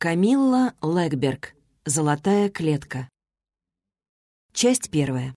Камилла Лэгберг. «Золотая клетка». Часть 1.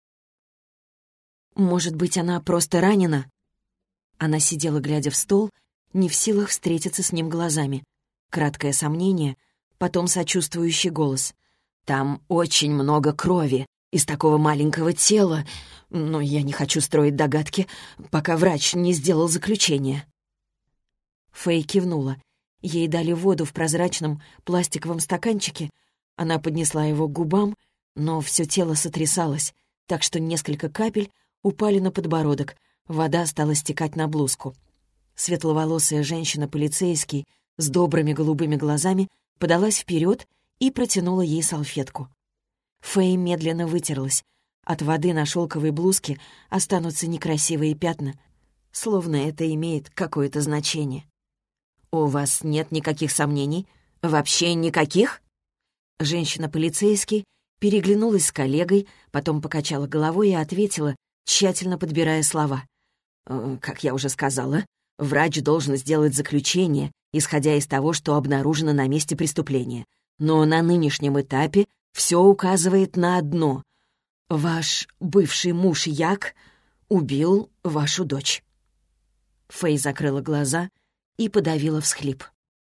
Может быть, она просто ранена? Она сидела, глядя в стол, не в силах встретиться с ним глазами. Краткое сомнение, потом сочувствующий голос. «Там очень много крови из такого маленького тела, но я не хочу строить догадки, пока врач не сделал заключение». Фэй кивнула. Ей дали воду в прозрачном пластиковом стаканчике. Она поднесла его к губам, но все тело сотрясалось, так что несколько капель упали на подбородок. Вода стала стекать на блузку. Светловолосая женщина-полицейский с добрыми голубыми глазами подалась вперед и протянула ей салфетку. Фэй медленно вытерлась. От воды на шелковой блузке останутся некрасивые пятна, словно это имеет какое-то значение. «У вас нет никаких сомнений? Вообще никаких?» Женщина-полицейский переглянулась с коллегой, потом покачала головой и ответила, тщательно подбирая слова. «Как я уже сказала, врач должен сделать заключение, исходя из того, что обнаружено на месте преступления. Но на нынешнем этапе все указывает на одно. Ваш бывший муж Як убил вашу дочь». Фэй закрыла глаза и подавила всхлип.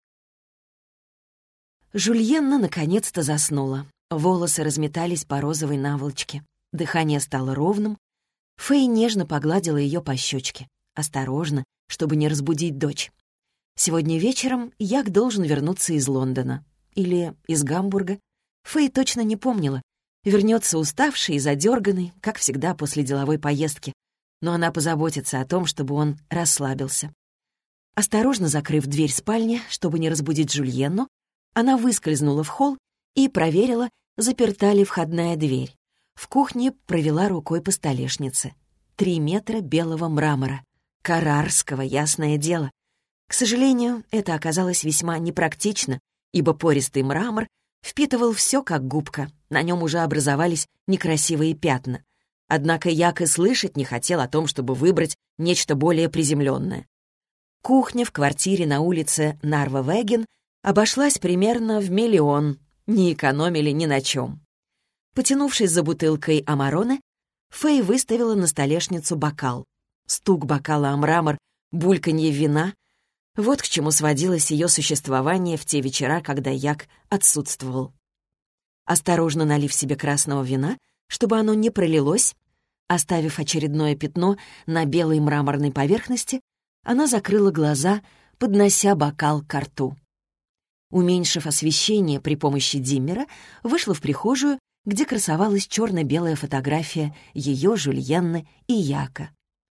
Жульенна наконец-то заснула. Волосы разметались по розовой наволочке. Дыхание стало ровным. Фэй нежно погладила ее по щечке. Осторожно, чтобы не разбудить дочь. Сегодня вечером Як должен вернуться из Лондона. Или из Гамбурга. Фэй точно не помнила. Вернется уставший и задерганный, как всегда после деловой поездки. Но она позаботится о том, чтобы он расслабился. Осторожно закрыв дверь спальни, чтобы не разбудить Жульенну, она выскользнула в холл и проверила, заперта ли входная дверь. В кухне провела рукой по столешнице. 3 метра белого мрамора. Каррарского, ясное дело. К сожалению, это оказалось весьма непрактично, ибо пористый мрамор впитывал все как губка. На нем уже образовались некрасивые пятна. Однако Як и слышать не хотел о том, чтобы выбрать нечто более приземленное. Кухня в квартире на улице Нарва-Веген обошлась примерно в 1 миллион, не экономили ни на чем. Потянувшись за бутылкой Амароне, Фэй выставила на столешницу бокал. Стук бокала о мрамор, бульканье вина — вот к чему сводилось ее существование в те вечера, когда Як отсутствовал. Осторожно налив себе красного вина, чтобы оно не пролилось, оставив очередное пятно на белой мраморной поверхности, она закрыла глаза, поднося бокал ко рту. Уменьшив освещение при помощи диммера, вышла в прихожую, где красовалась черно-белая фотография ее, Жульенны и Яка.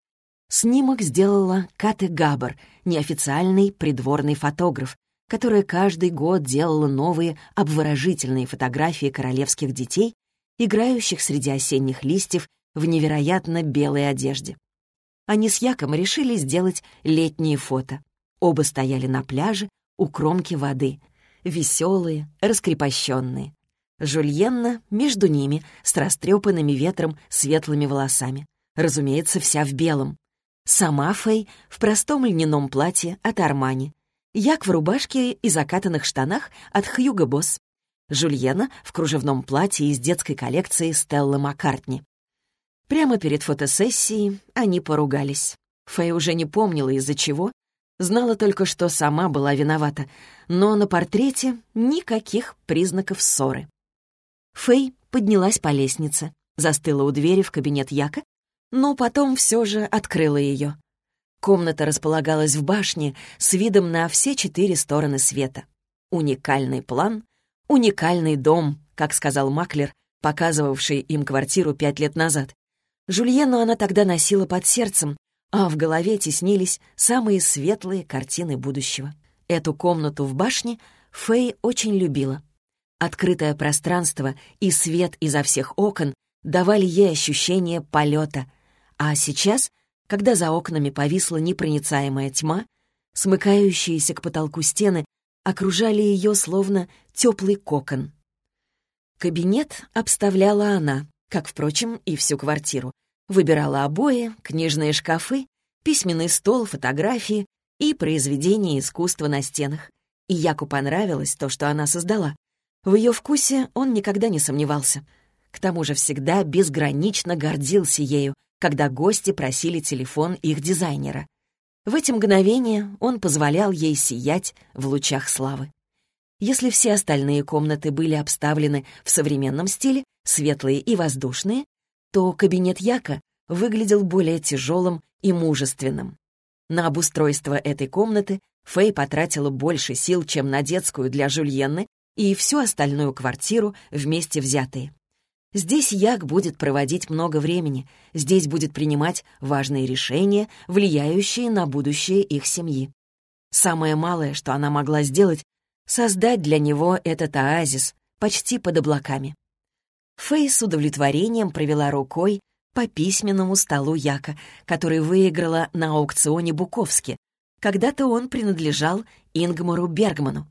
Снимок сделала Кате Габер, неофициальный придворный фотограф, которая каждый год делала новые обворожительные фотографии королевских детей, играющих среди осенних листьев в невероятно белой одежде. Они с Яком решили сделать летние фото. Оба стояли на пляже у кромки воды, веселые, раскрепощенные. Жульенна между ними с растрепанными ветром светлыми волосами. Разумеется, вся в белом. Сама Фэй в простом льняном платье от Армани. Як в рубашке и закатанных штанах от Хьюго Босс. Жульенна в кружевном платье из детской коллекции Стелла Маккартни. Прямо перед фотосессией они поругались. Фэй уже не помнила, из-за чего. Знала только, что сама была виновата. Но на портрете никаких признаков ссоры. Фэй поднялась по лестнице, застыла у двери в кабинет Яка, но потом все же открыла ее. Комната располагалась в башне с видом на все 4 стороны света. Уникальный план, уникальный дом, как сказал маклер, показывавший им квартиру 5 лет назад. Жульенну она тогда носила под сердцем, а в голове теснились самые светлые картины будущего. Эту комнату в башне Фэй очень любила. Открытое пространство и свет изо всех окон давали ей ощущение полета. А сейчас, когда за окнами повисла непроницаемая тьма, смыкающиеся к потолку стены окружали ее словно теплый кокон. Кабинет обставляла она, как, впрочем, и всю квартиру. Выбирала обои, книжные шкафы, письменный стол, фотографии и произведения искусства на стенах. И Яку понравилось то, что она создала. В ее вкусе он никогда не сомневался. К тому же всегда безгранично гордился ею, когда гости просили телефон их дизайнера. В эти мгновения он позволял ей сиять в лучах славы. Если все остальные комнаты были обставлены в современном стиле, светлые и воздушные, то кабинет Яка выглядел более тяжелым и мужественным. На обустройство этой комнаты Фэй потратила больше сил, чем на детскую для Жюльенны и всю остальную квартиру вместе взятые. Здесь Як будет проводить много времени, здесь будет принимать важные решения, влияющие на будущее их семьи. Самое малое, что она могла сделать, создать для него этот оазис почти под облаками. Фэй с удовлетворением провела рукой по письменному столу Яка, который выиграла на аукционе Буковски. Когда-то он принадлежал Ингмару Бергману.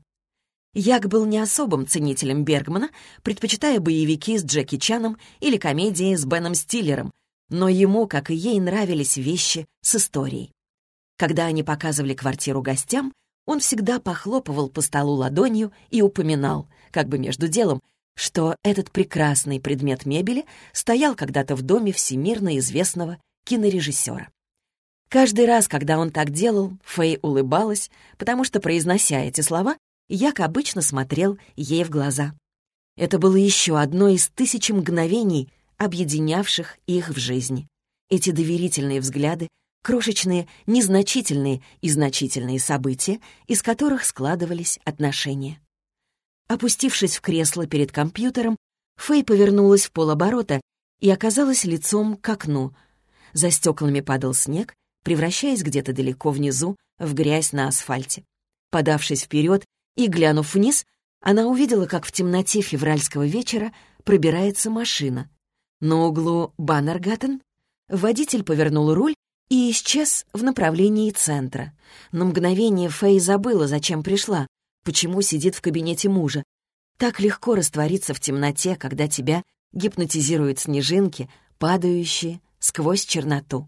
Як был не особым ценителем Бергмана, предпочитая боевики с Джеки Чаном или комедии с Беном Стиллером, но ему, как и ей, нравились вещи с историей. Когда они показывали квартиру гостям, он всегда похлопывал по столу ладонью и упоминал, как бы между делом, что этот прекрасный предмет мебели стоял когда-то в доме всемирно известного кинорежиссера. Каждый раз, когда он так делал, Фэй улыбалась, потому что, произнося эти слова, Як обычно смотрел ей в глаза. Это было еще одно из тысячи мгновений, объединявших их в жизни. Эти доверительные взгляды, крошечные, незначительные и значительные события, из которых складывались отношения. Опустившись в кресло перед компьютером, Фэй повернулась в полоборота и оказалась лицом к окну. За стеклами падал снег, превращаясь где-то далеко внизу в грязь на асфальте. Подавшись вперед и глянув вниз, она увидела, как в темноте февральского вечера пробирается машина. На углу Баннергаттен водитель повернул руль и исчез в направлении центра. На мгновение Фэй забыла, зачем пришла, почему сидит в кабинете мужа. Так легко раствориться в темноте, когда тебя гипнотизируют снежинки, падающие сквозь черноту.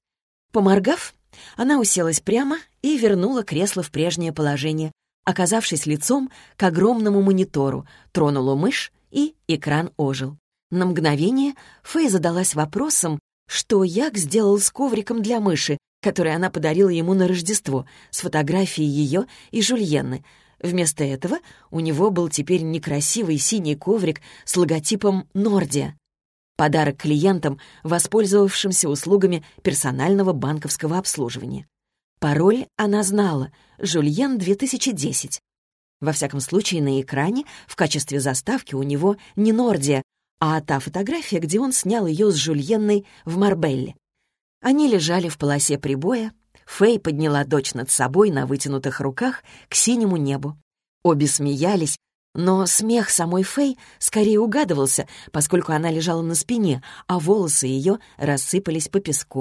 Поморгав, она уселась прямо и вернула кресло в прежнее положение, оказавшись лицом к огромному монитору, тронула мышь, и экран ожил. На мгновение Фэй задалась вопросом, что Як сделал с ковриком для мыши, который она подарила ему на Рождество, с фотографией ее и Жюльенны. Вместо этого у него был теперь некрасивый синий коврик с логотипом «Нордия». Подарок клиентам, воспользовавшимся услугами персонального банковского обслуживания. Пароль она знала — «Жюльен 2010». Во всяком случае, на экране в качестве заставки у него не Нордия, а та фотография, где он снял ее с Жюльенной в Марбелле. Они лежали в полосе прибоя. Фэй подняла дочь над собой на вытянутых руках к синему небу. Обе смеялись, но смех самой Фэй скорее угадывался, поскольку она лежала на спине, а волосы ее рассыпались по песку.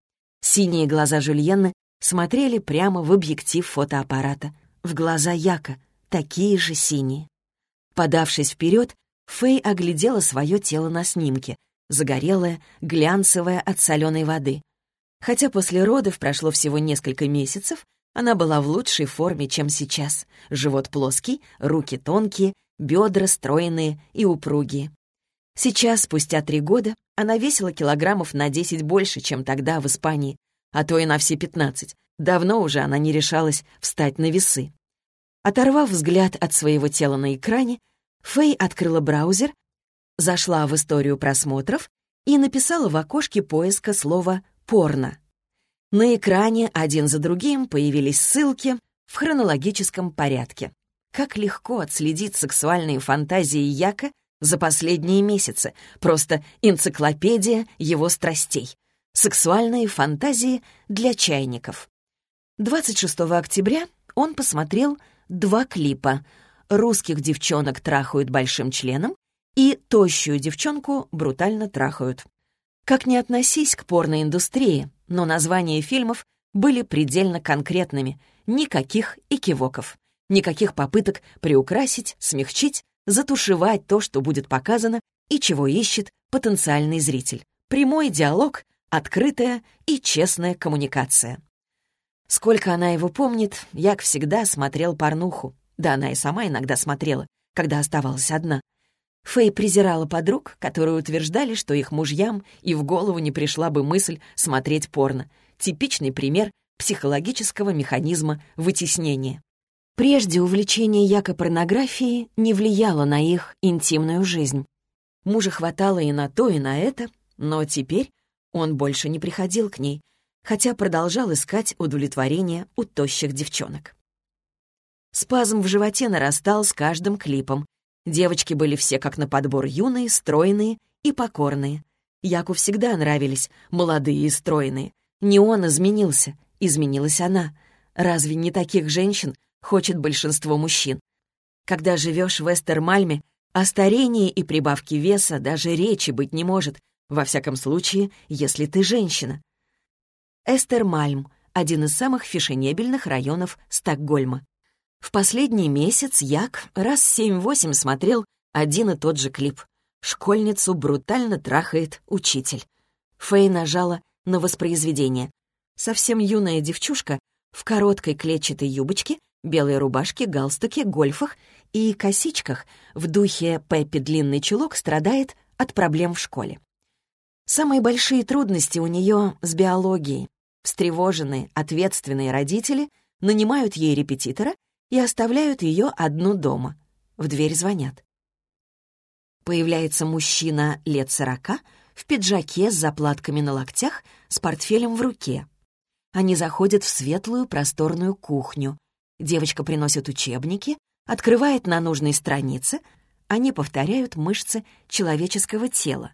Синие глаза Жюльенны смотрели прямо в объектив фотоаппарата, в глаза Яка, такие же синие. Подавшись вперед, Фэй оглядела свое тело на снимке, загорелое, глянцевое от соленой воды. Хотя после родов прошло всего несколько месяцев, она была в лучшей форме, чем сейчас. Живот плоский, руки тонкие, бедра стройные и упругие. Сейчас, спустя 3 года, она весила килограммов на 10 больше, чем тогда в Испании, а то и на все 15. Давно уже она не решалась встать на весы. Оторвав взгляд от своего тела на экране, Фэй открыла браузер, зашла в историю просмотров и написала в окошке поиска слово «порно». На экране один за другим появились ссылки в хронологическом порядке. Как легко отследить сексуальные фантазии Яка за последние месяцы. Просто энциклопедия его страстей. Сексуальные фантазии для чайников. 26 октября он посмотрел 2 клипа. Русских девчонок трахают большим членом и тощую девчонку брутально трахают. Как ни относись к порноиндустрии, но названия фильмов были предельно конкретными. Никаких экивоков. Никаких попыток приукрасить, смягчить, затушевать то, что будет показано и чего ищет потенциальный зритель. Прямой диалог, открытая и честная коммуникация. Сколько она его помнит, Як всегда смотрел порнуху. Да она и сама иногда смотрела, когда оставалась одна. Фэй презирала подруг, которые утверждали, что их мужьям и в голову не пришла бы мысль смотреть порно. Типичный пример психологического механизма вытеснения. Прежде увлечение Яка порнографией не влияло на их интимную жизнь. Мужа хватало и на то, и на это, но теперь он больше не приходил к ней, хотя продолжал искать удовлетворение у тощих девчонок. Спазм в животе нарастал с каждым клипом. Девочки были все как на подбор юные, стройные и покорные. Яку всегда нравились молодые и стройные. Не он изменился, изменилась она. Разве не таких женщин хочет большинство мужчин? Когда живешь в Эстермальме, о старении и прибавке веса даже речи быть не может, во всяком случае, если ты женщина. Эстермальм — один из самых фешенебельных районов Стокгольма. В последний месяц Як раз 7-8 смотрел один и тот же клип. Школьницу брутально трахает учитель. Фэй нажала на воспроизведение. Совсем юная девчушка в короткой клетчатой юбочке, белой рубашке, галстуке, гольфах и косичках в духе «Пеппи длинный чулок» страдает от проблем в школе. Самые большие трудности у нее с биологией. Встревоженные, ответственные родители нанимают ей репетитора и оставляют ее одну дома. В дверь звонят. Появляется мужчина лет 40 в пиджаке с заплатками на локтях, с портфелем в руке. Они заходят в светлую просторную кухню. Девочка приносит учебники, открывает на нужной странице. Они повторяют мышцы человеческого тела.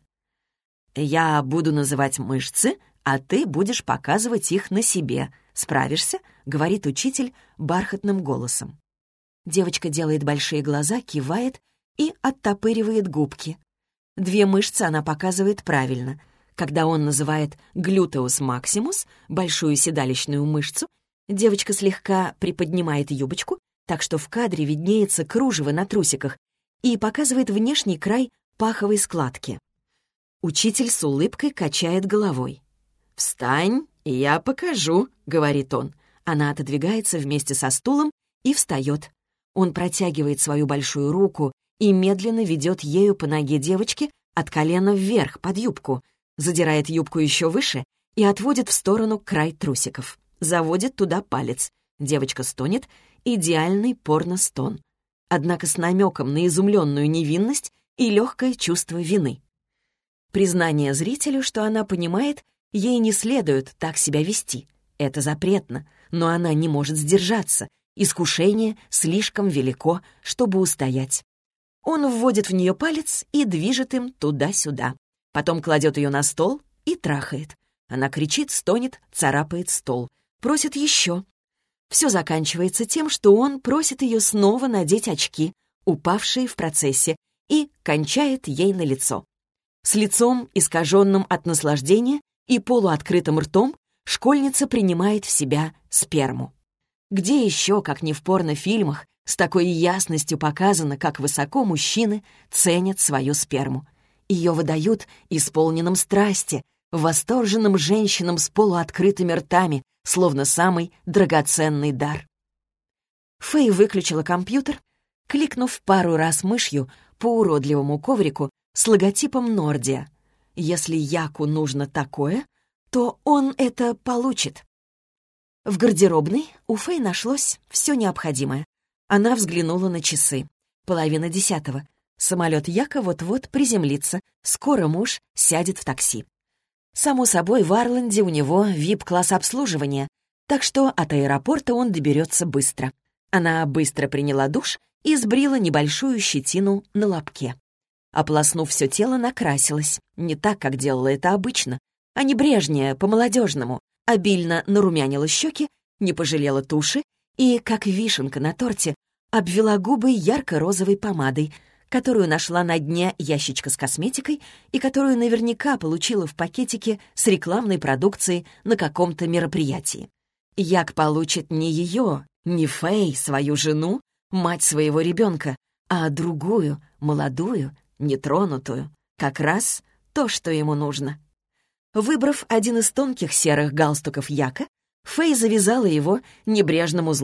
«Я буду называть мышцы, а ты будешь показывать их на себе. Справишься?» — говорит учитель бархатным голосом. Девочка делает большие глаза, кивает и оттопыривает губки. 2 мышцы она показывает правильно. Когда он называет глютеус максимус, большую седалищную мышцу, девочка слегка приподнимает юбочку, так что в кадре виднеется кружево на трусиках, и показывает внешний край паховой складки. Учитель с улыбкой качает головой. «Встань, и я покажу», — говорит он. Она отодвигается вместе со стулом и встает. Он протягивает свою большую руку и медленно ведет ею по ноге девочки от колена вверх, под юбку, задирает юбку еще выше и отводит в сторону край трусиков. Заводит туда палец. Девочка стонет. Идеальный порно-стон. Однако с намеком на изумленную невинность и легкое чувство вины. Признание зрителю, что она понимает, ей не следует так себя вести. Это запретно, но она не может сдержаться. Искушение слишком велико, чтобы устоять. Он вводит в нее палец и движет им туда-сюда. Потом кладет ее на стол и трахает. Она кричит, стонет, царапает стол. Просит еще. Все заканчивается тем, что он просит ее снова надеть очки, упавшие в процессе, и кончает ей на лицо. С лицом, искаженным от наслаждения, и полуоткрытым ртом школьница принимает в себя сперму. Где еще, как не в порнофильмах, с такой ясностью показано, как высоко мужчины ценят свою сперму. Ее выдают исполненным страсти, восторженным женщинам с полуоткрытыми ртами, словно самый драгоценный дар. Фэй выключила компьютер, кликнув пару раз мышью по уродливому коврику с логотипом Нордия. Если Яку нужно такое, то он это получит. В гардеробной у Фэй нашлось все необходимое. Она взглянула на часы. 9:30. Самолет Яка вот-вот приземлится. Скоро муж сядет в такси. Само собой, в Арланде у него VIP-класс обслуживания, так что от аэропорта он доберется быстро. Она быстро приняла душ и сбрила небольшую щетину на лобке. Ополоснув все тело, накрасилась. Не так, как делала это обычно, а небрежнее, по-молодежному. Обильно нарумянила щеки, не пожалела туши и, как вишенка на торте, обвела губы ярко-розовой помадой, которую нашла на дне ящичка с косметикой и которую наверняка получила в пакетике с рекламной продукцией на каком-то мероприятии. Як получит не ее, не Фэй, свою жену, мать своего ребенка, а другую, молодую, нетронутую. Как раз то, что ему нужно. Выбрав один из тонких серых галстуков Яка, Фэй завязала его небрежным узлом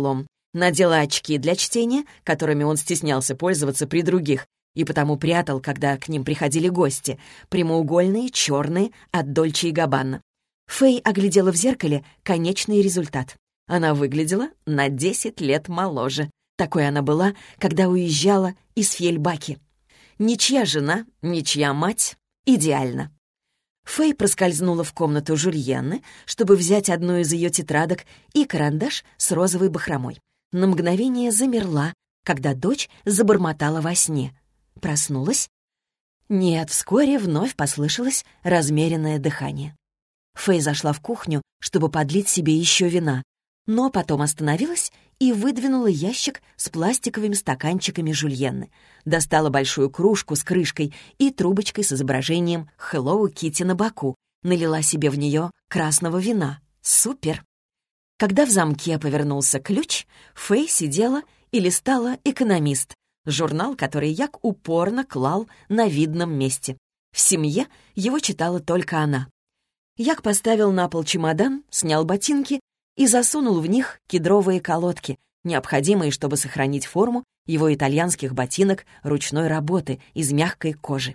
надела очки для чтения, которыми он стеснялся пользоваться при других, и потому прятал, когда к ним приходили гости, прямоугольные, черные, от Дольче и Габбана. Фэй оглядела в зеркале конечный результат. Она выглядела на 10 лет моложе. Такой она была, когда уезжала из Фьельбаки. Ничья жена, ничья мать. Идеально. Фэй проскользнула в комнату Жульенны, чтобы взять одну из ее тетрадок и карандаш с розовой бахромой. На мгновение замерла, когда дочь забормотала во сне. Проснулась? Нет, вскоре вновь послышалось размеренное дыхание. Фэй зашла в кухню, чтобы подлить себе еще вина, но потом остановилась и выдвинула ящик с пластиковыми стаканчиками Жульенны. Достала большую кружку с крышкой и трубочкой с изображением Hello Kitty на боку. Налила себе в нее красного вина. Супер! Когда в замке повернулся ключ, Фэй сидела и листала «Экономист», журнал, который Як упорно клал на видном месте. В семье его читала только она. Як поставил на пол чемодан, снял ботинки и засунул в них кедровые колодки, необходимые, чтобы сохранить форму его итальянских ботинок ручной работы из мягкой кожи.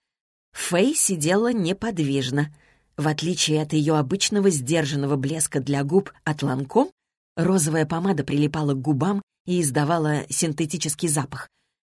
Фэй сидела неподвижно. В отличие от ее обычного сдержанного блеска для губ от Ланком, розовая помада прилипала к губам и издавала синтетический запах.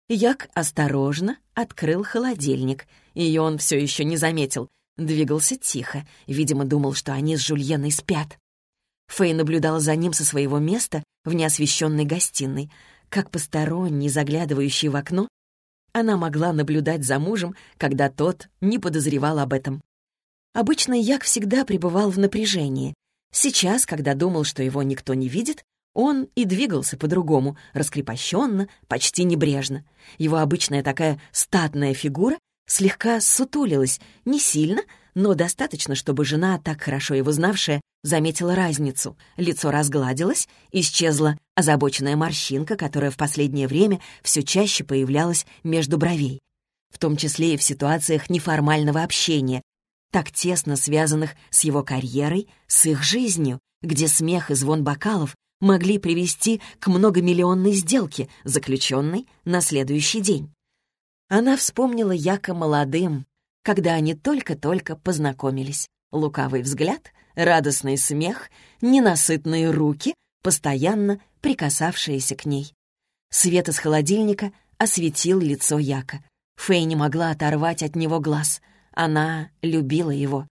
Як осторожно открыл холодильник. Ее он все еще не заметил. Двигался тихо. Видимо, думал, что они с Жульенной спят. Фэй наблюдала за ним со своего места в неосвещенной гостиной. Как посторонний, заглядывающий в окно, она могла наблюдать за мужем, когда тот не подозревал об этом. Обычно Як всегда пребывал в напряжении. Сейчас, когда думал, что его никто не видит, он и двигался по-другому, раскрепощенно, почти небрежно. Его обычная такая статная фигура слегка сутулилась, не сильно, но достаточно, чтобы жена, так хорошо его знавшая, заметила разницу. Лицо разгладилось, исчезла озабоченная морщинка, которая в последнее время все чаще появлялась между бровей, в том числе и в ситуациях неформального общения, так тесно связанных с его карьерой, с их жизнью, где смех и звон бокалов могли привести к многомиллионной сделке, заключенной на следующий день. Она вспомнила Яка молодым, когда они только-только познакомились. Лукавый взгляд, радостный смех, ненасытные руки, постоянно прикасавшиеся к ней. Свет из холодильника осветил лицо Яка. Фэй не могла оторвать от него глаз. Она любила его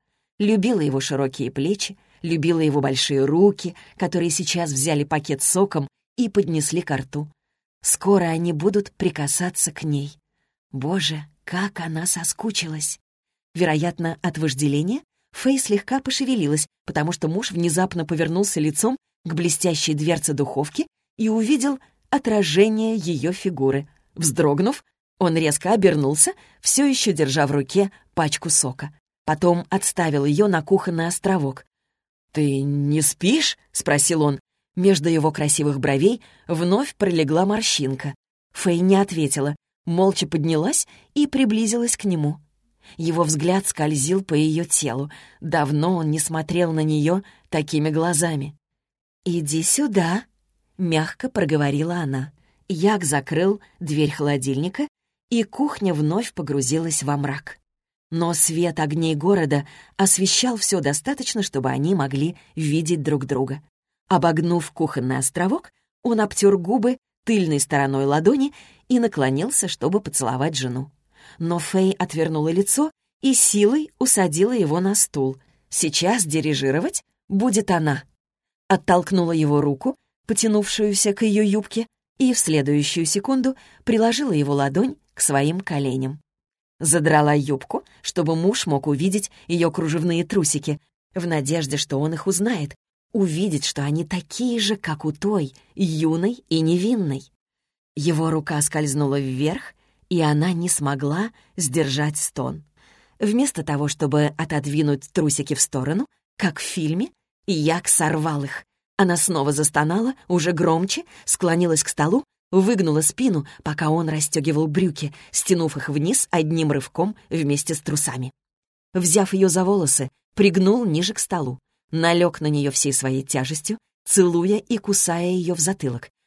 широкие плечи, любила его большие руки, которые сейчас взяли пакет с соком и поднесли ко рту. Скоро они будут прикасаться к ней. Боже, как она соскучилась! Вероятно, от вожделения Фэй слегка пошевелилась, потому что муж внезапно повернулся лицом к блестящей дверце духовки и увидел отражение ее фигуры. Вздрогнув, он резко обернулся, все еще держа в руке пачку сока. Потом отставил ее на кухонный островок. «Ты не спишь?» — спросил он. Между его красивых бровей вновь пролегла морщинка. Фэй не ответила, молча поднялась и приблизилась к нему. Его взгляд скользил по ее телу. Давно он не смотрел на нее такими глазами. «Иди сюда», — мягко проговорила она. Як закрыл дверь холодильника, и кухня вновь погрузилась во мрак. Но свет огней города освещал все достаточно, чтобы они могли видеть друг друга. Обогнув кухонный островок, он обтер губы тыльной стороной ладони и наклонился, чтобы поцеловать жену. Но Фэй отвернула лицо и силой усадила его на стул. Сейчас дирижировать будет она. Оттолкнула его руку, потянувшуюся к ее юбке, и в следующую секунду приложила его ладонь к своим коленям. Задрала юбку, чтобы муж мог увидеть ее кружевные трусики, в надежде, что он их узнает, увидеть, что они такие же, как у той, юной и невинной. Его рука скользнула вверх, и она не смогла сдержать стон. Вместо того, чтобы отодвинуть трусики в сторону, как в фильме, Як сорвал их. Она снова застонала, уже громче, склонилась к столу, выгнула спину, пока он расстегивал брюки, стянув их вниз одним рывком вместе с трусами. Взяв ее за волосы, пригнул ниже к столу, налег на нее всей своей тяжестью, целуя и кусая ее в затылок.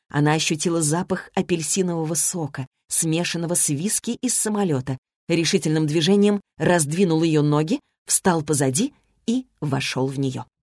Она ощутила запах апельсинового сока, смешанного с виски из самолета. Решительным движением раздвинул ее ноги, встал позади и вошел в нее.